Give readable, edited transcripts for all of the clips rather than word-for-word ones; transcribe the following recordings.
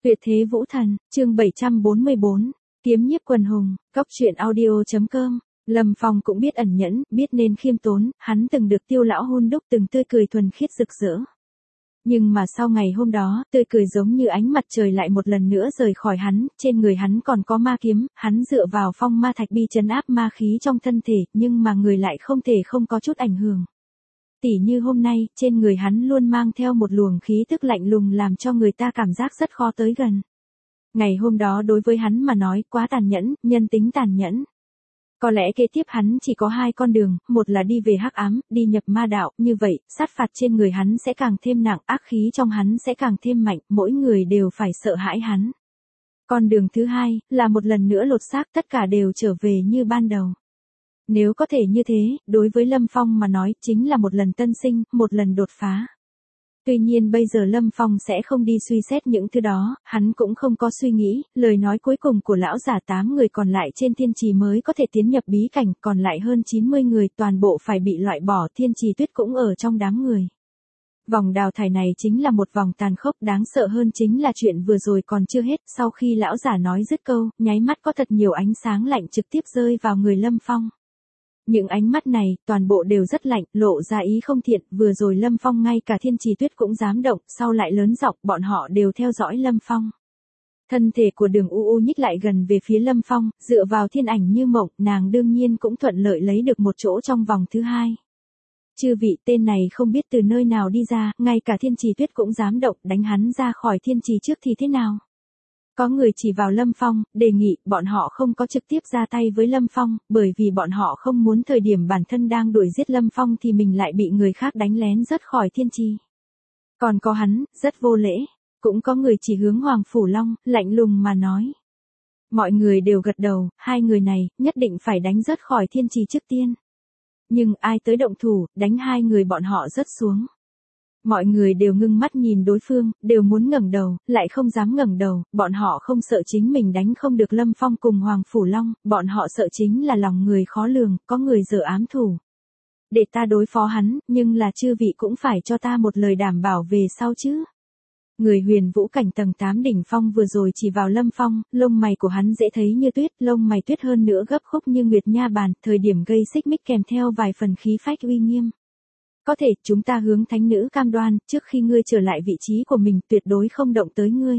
Tuyệt thế vũ thần, chương 744, kiếm nhiếp quần hùng, Cóc truyện audio.com. Lâm Phong cũng biết ẩn nhẫn, biết nên khiêm tốn, hắn từng được Tiêu lão hôn đúc từng tươi cười thuần khiết rực rỡ. Nhưng mà sau ngày hôm đó, tươi cười giống như ánh mặt trời lại một lần nữa rời khỏi hắn, trên người hắn còn có ma kiếm, hắn dựa vào phong ma thạch bi trấn áp ma khí trong thân thể, nhưng mà người lại không thể không có chút ảnh hưởng. Tỉ như hôm nay, trên người hắn luôn mang theo một luồng khí tức lạnh lùng làm cho người ta cảm giác rất khó tới gần. Ngày hôm đó đối với hắn mà nói quá tàn nhẫn, nhân tính tàn nhẫn. Có lẽ kế tiếp hắn chỉ có hai con đường, một là đi về hắc ám, đi nhập ma đạo, như vậy, sát phạt trên người hắn sẽ càng thêm nặng, ác khí trong hắn sẽ càng thêm mạnh, mỗi người đều phải sợ hãi hắn. Con đường thứ hai, là một lần nữa lột xác tất cả đều trở về như ban đầu. Nếu có thể như thế, đối với Lâm Phong mà nói chính là một lần tân sinh, một lần đột phá. Tuy nhiên bây giờ Lâm Phong sẽ không đi suy xét những thứ đó, hắn cũng không có suy nghĩ, lời nói cuối cùng của lão giả 8 người còn lại trên thiên trì mới có thể tiến nhập bí cảnh, còn lại hơn 90 người toàn bộ phải bị loại bỏ, thiên trì tuyết cũng ở trong đám người. Vòng đào thải này chính là một vòng tàn khốc, đáng sợ hơn chính là chuyện vừa rồi còn chưa hết, sau khi lão giả nói dứt câu, nháy mắt có thật nhiều ánh sáng lạnh trực tiếp rơi vào người Lâm Phong. Những ánh mắt này, toàn bộ đều rất lạnh, lộ ra ý không thiện, vừa rồi Lâm Phong ngay cả thiên trì tuyết cũng dám động, sau lại lớn giọng, bọn họ đều theo dõi Lâm Phong. Thân thể của Đường U U nhích lại gần về phía Lâm Phong, dựa vào thiên ảnh như mộng, nàng đương nhiên cũng thuận lợi lấy được một chỗ trong vòng thứ hai. Chư vị, tên này không biết từ nơi nào đi ra, ngay cả thiên trì tuyết cũng dám động, đánh hắn ra khỏi thiên trì trước thì thế nào? Có người chỉ vào Lâm Phong, đề nghị, bọn họ không có trực tiếp ra tay với Lâm Phong, bởi vì bọn họ không muốn thời điểm bản thân đang đuổi giết Lâm Phong thì mình lại bị người khác đánh lén rớt khỏi thiên trì. Còn có hắn, rất vô lễ. Cũng có người chỉ hướng Hoàng Phủ Long, lạnh lùng mà nói. Mọi người đều gật đầu, hai người này, nhất định phải đánh rớt khỏi thiên trì trước tiên. Nhưng ai tới động thủ, đánh hai người bọn họ rớt xuống. Mọi người đều ngưng mắt nhìn đối phương, đều muốn ngẩng đầu, lại không dám ngẩng đầu, bọn họ không sợ chính mình đánh không được Lâm Phong cùng Hoàng Phủ Long, bọn họ sợ chính là lòng người khó lường, có người giở ám thủ. Để ta đối phó hắn, nhưng là chư vị cũng phải cho ta một lời đảm bảo về sau chứ. Người Huyền Vũ cảnh tầng 8 đỉnh phong vừa rồi chỉ vào Lâm Phong, lông mày của hắn dễ thấy như tuyết, lông mày tuyết hơn nữa gấp khúc như nguyệt nha bàn, thời điểm gây xích mích kèm theo vài phần khí phách uy nghiêm. Có thể, chúng ta hướng thánh nữ cam đoan, trước khi ngươi trở lại vị trí của mình tuyệt đối không động tới ngươi.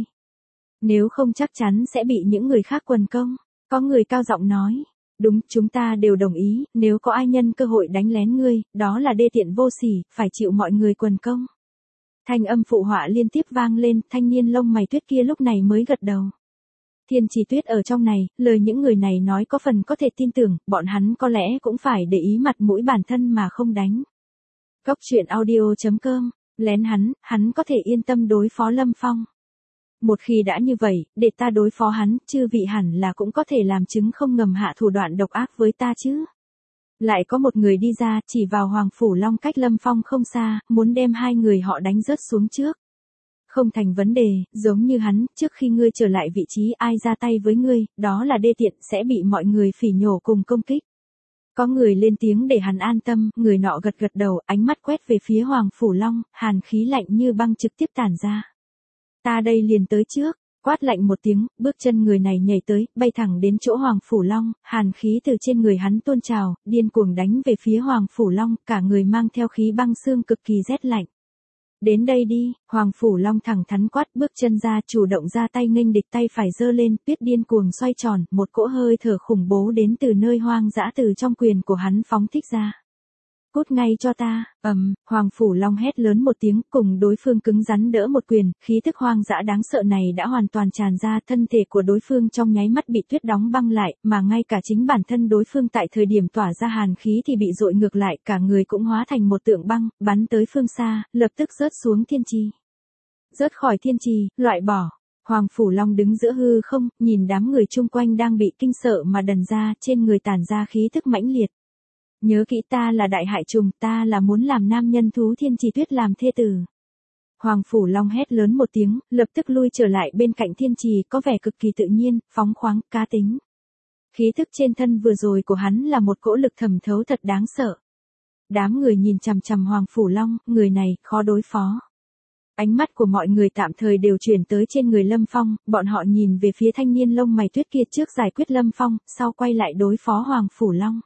Nếu không chắc chắn sẽ bị những người khác quần công. Có người cao giọng nói. Đúng, chúng ta đều đồng ý, nếu có ai nhân cơ hội đánh lén ngươi, đó là đê tiện vô sỉ, phải chịu mọi người quần công. Thanh âm phụ họa liên tiếp vang lên, thanh niên lông mày tuyết kia lúc này mới gật đầu. Thiên trì tuyết ở trong này, lời những người này nói có phần có thể tin tưởng, bọn hắn có lẽ cũng phải để ý mặt mũi bản thân mà không đánh. Cóc truyện audio.com, lén hắn có thể yên tâm đối phó Lâm Phong. Một khi đã như vậy, để ta đối phó hắn, chư vị hẳn là cũng có thể làm chứng không ngầm hạ thủ đoạn độc ác với ta chứ. Lại có một người đi ra, chỉ vào Hoàng Phủ Long cách Lâm Phong không xa, muốn đem hai người họ đánh rớt xuống trước. Không thành vấn đề, giống như hắn, trước khi ngươi trở lại vị trí ai ra tay với ngươi, đó là đê tiện, sẽ bị mọi người phỉ nhổ cùng công kích. Có người lên tiếng để hắn an tâm, người nọ gật gật đầu, ánh mắt quét về phía Hoàng Phủ Long, hàn khí lạnh như băng trực tiếp tản ra. Ta đây liền tới trước, quát lạnh một tiếng, bước chân người này nhảy tới, bay thẳng đến chỗ Hoàng Phủ Long, hàn khí từ trên người hắn tuôn trào, điên cuồng đánh về phía Hoàng Phủ Long, cả người mang theo khí băng xương cực kỳ rét lạnh. Đến đây đi, Hoàng Phủ Long thẳng thắn quát, bước chân ra, chủ động ra tay nghênh địch, tay phải giơ lên, tuyết điên cuồng xoay tròn, một cỗ hơi thở khủng bố đến từ nơi hoang dã từ trong quyền của hắn phóng thích ra. Cút ngay cho ta, Hoàng Phủ Long hét lớn một tiếng, cùng đối phương cứng rắn đỡ một quyền, khí tức hoang dã đáng sợ này đã hoàn toàn tràn ra, thân thể của đối phương trong nháy mắt bị tuyết đóng băng lại, mà ngay cả chính bản thân đối phương tại thời điểm tỏa ra hàn khí thì bị dội ngược lại, cả người cũng hóa thành một tượng băng, bắn tới phương xa, lập tức rớt xuống thiên trì. Rớt khỏi thiên trì, loại bỏ. Hoàng Phủ Long đứng giữa hư không, nhìn đám người chung quanh đang bị kinh sợ mà đần ra, trên người tản ra khí tức mãnh liệt. Nhớ kỹ, ta là đại hại trùng, ta là muốn làm nam nhân thú thiên trì tuyết làm thê tử. Hoàng Phủ Long hét lớn một tiếng, lập tức lui trở lại bên cạnh thiên trì, có vẻ cực kỳ tự nhiên, phóng khoáng, cá tính. Khí thức trên thân vừa rồi của hắn là một cỗ lực thẩm thấu thật đáng sợ. Đám người nhìn chằm chằm Hoàng Phủ Long, người này, khó đối phó. Ánh mắt của mọi người tạm thời đều chuyển tới trên người Lâm Phong, bọn họ nhìn về phía thanh niên lông mày tuyết kia trước giải quyết Lâm Phong, sau quay lại đối phó Hoàng Phủ Long.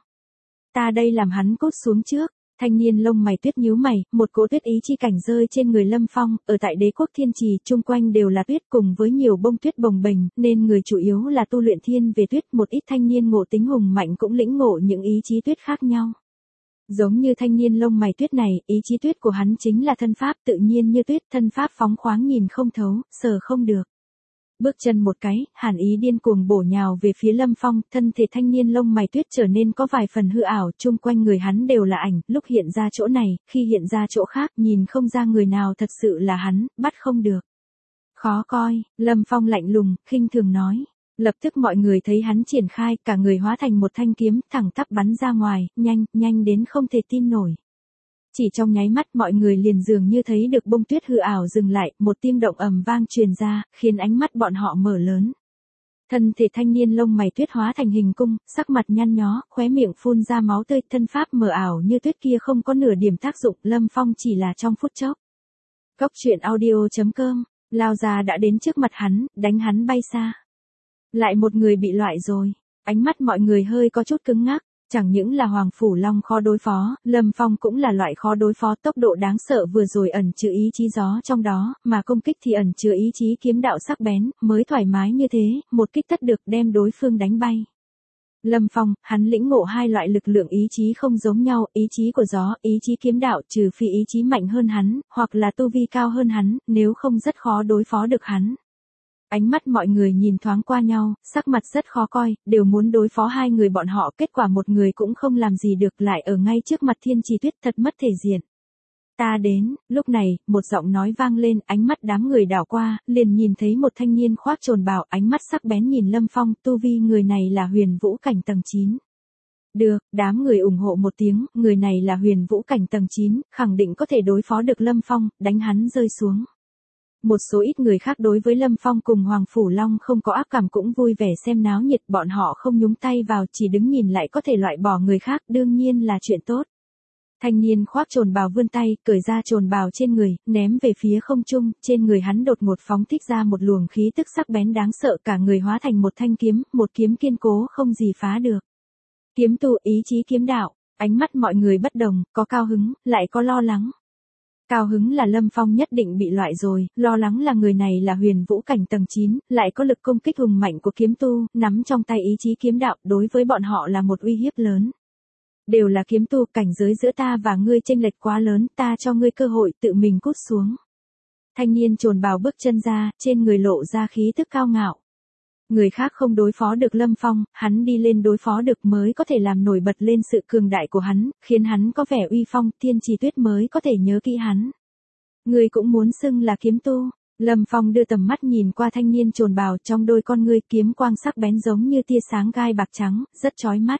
Ta đây làm hắn cút xuống trước. Thanh niên lông mày tuyết nhíu mày, một cỗ tuyết ý chi cảnh rơi trên người Lâm Phong, ở tại đế quốc thiên trì, chung quanh đều là tuyết cùng với nhiều bông tuyết bồng bềnh, nên người chủ yếu là tu luyện thiên về tuyết, một ít thanh niên ngộ tính hùng mạnh cũng lĩnh ngộ những ý chí tuyết khác nhau. Giống như thanh niên lông mày tuyết này, ý chí tuyết của hắn chính là thân pháp tự nhiên như tuyết, thân pháp phóng khoáng nhìn không thấu, sờ không được. Bước chân một cái, hàn ý điên cuồng bổ nhào về phía Lâm Phong, thân thể thanh niên lông mày tuyết trở nên có vài phần hư ảo, chung quanh người hắn đều là ảnh, lúc hiện ra chỗ này, khi hiện ra chỗ khác, nhìn không ra người nào thật sự là hắn, bắt không được. Khó coi, Lâm Phong lạnh lùng, khinh thường nói. Lập tức mọi người thấy hắn triển khai, cả người hóa thành một thanh kiếm, thẳng tắp bắn ra ngoài, nhanh đến không thể tin nổi. Chỉ trong nháy mắt mọi người liền dường như thấy được bông tuyết hư ảo dừng lại, một tiếng động ầm vang truyền ra, khiến ánh mắt bọn họ mở lớn. Thân thể thanh niên lông mày tuyết hóa thành hình cung, sắc mặt nhăn nhó, khóe miệng phun ra máu tươi, thân pháp mờ ảo như tuyết kia không có nửa điểm tác dụng, Lâm Phong chỉ là trong phút chốc. Cốc truyện audio.com, lao ra đã đến trước mặt hắn, đánh hắn bay xa. Lại một người bị loại rồi, ánh mắt mọi người hơi có chút cứng ngắc. Chẳng những là Hoàng Phủ Long khó đối phó, Lâm Phong cũng là loại khó đối phó, tốc độ đáng sợ vừa rồi ẩn chứa ý chí gió trong đó, mà công kích thì ẩn chứa ý chí kiếm đạo sắc bén, mới thoải mái như thế, một kích tất được đem đối phương đánh bay. Lâm Phong, hắn lĩnh ngộ hai loại lực lượng ý chí không giống nhau, ý chí của gió, ý chí kiếm đạo, trừ phi ý chí mạnh hơn hắn, hoặc là tu vi cao hơn hắn, nếu không rất khó đối phó được hắn. Ánh mắt mọi người nhìn thoáng qua nhau, sắc mặt rất khó coi, đều muốn đối phó hai người bọn họ, kết quả một người cũng không làm gì được, lại ở ngay trước mặt Thiên Trì Tuyết, thật mất thể diện. Ta đến, lúc này, một giọng nói vang lên, ánh mắt đám người đảo qua, liền nhìn thấy một thanh niên khoác trồn bào, ánh mắt sắc bén nhìn Lâm Phong, tu vi người này là huyền vũ cảnh tầng 9. Được, đám người ủng hộ một tiếng, người này là huyền vũ cảnh tầng 9, khẳng định có thể đối phó được Lâm Phong, đánh hắn rơi xuống. Một số ít người khác đối với Lâm Phong cùng Hoàng Phủ Long không có ác cảm cũng vui vẻ xem náo nhiệt, bọn họ không nhúng tay vào, chỉ đứng nhìn lại có thể loại bỏ người khác, đương nhiên là chuyện tốt. Thanh niên khoác trồn bào vươn tay, cởi ra trồn bào trên người, ném về phía không trung, trên người hắn đột ngột phóng thích ra một luồng khí tức sắc bén đáng sợ, cả người hóa thành một thanh kiếm, một kiếm kiên cố không gì phá được. Kiếm tu ý chí kiếm đạo, ánh mắt mọi người bất đồng, có cao hứng, lại có lo lắng. Cao hứng là Lâm Phong nhất định bị loại rồi, lo lắng là người này là huyền vũ cảnh tầng 9, lại có lực công kích hùng mạnh của kiếm tu, nắm trong tay ý chí kiếm đạo, đối với bọn họ là một uy hiếp lớn. Đều là kiếm tu, cảnh giới giữa ta và ngươi chênh lệch quá lớn, ta cho ngươi cơ hội tự mình cút xuống. Thanh niên trồn bào bước chân ra, trên người lộ ra khí tức cao ngạo. Người khác không đối phó được Lâm Phong, hắn đi lên đối phó được mới có thể làm nổi bật lên sự cường đại của hắn, khiến hắn có vẻ uy phong, Thiên Trì Tuyết mới có thể nhớ kỹ hắn. Ngươi cũng muốn xưng là kiếm tu. Lâm Phong đưa tầm mắt nhìn qua thanh niên trồn bào, trong đôi con ngươi kiếm quang sắc bén giống như tia sáng gai bạc trắng, rất chói mắt.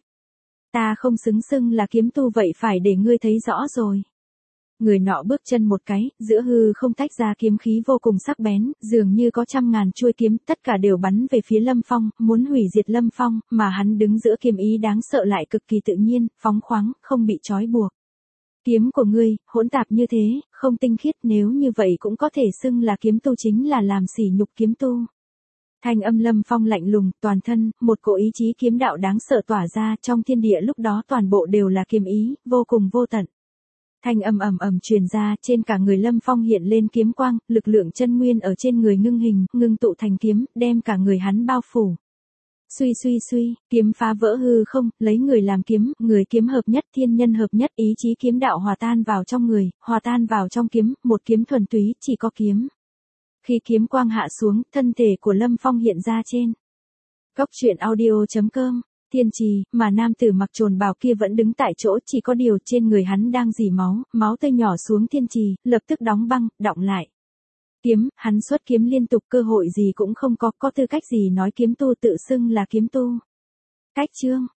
Ta không xưng là kiếm tu vậy phải để ngươi thấy rõ rồi. Người nọ bước chân một cái, giữa hư không tách ra kiếm khí vô cùng sắc bén, dường như có trăm ngàn chuôi kiếm, tất cả đều bắn về phía Lâm Phong, muốn hủy diệt Lâm Phong, mà hắn đứng giữa kiếm ý đáng sợ lại cực kỳ tự nhiên, phóng khoáng, không bị trói buộc. Kiếm của ngươi, hỗn tạp như thế, không tinh khiết, nếu như vậy cũng có thể xưng là kiếm tu, chính là làm sỉ nhục kiếm tu. Thanh âm Lâm Phong lạnh lùng, toàn thân, một cỗ ý chí kiếm đạo đáng sợ tỏa ra, trong thiên địa lúc đó toàn bộ đều là kiếm ý, vô cùng vô tận. Thanh âm ầm truyền ra, trên cả người Lâm Phong hiện lên kiếm quang, lực lượng chân nguyên ở trên người ngưng hình, ngưng tụ thành kiếm, đem cả người hắn bao phủ. Suy, kiếm phá vỡ hư không, lấy người làm kiếm, người kiếm hợp nhất, thiên nhân hợp nhất, ý chí kiếm đạo hòa tan vào trong người, hòa tan vào trong kiếm, một kiếm thuần túy, chỉ có kiếm. Khi kiếm quang hạ xuống, thân thể của Lâm Phong hiện ra trên. Cốc truyện audio.com, Thiên Trì, mà nam tử mặc trồn bào kia vẫn đứng tại chỗ, chỉ có điều trên người hắn đang rỉ máu, máu tươi nhỏ xuống Thiên Trì, lập tức đóng băng, đọng lại. Kiếm, hắn xuất kiếm liên tục, cơ hội gì cũng không có tư cách gì nói kiếm tu, tự xưng là kiếm tu. Cách chương.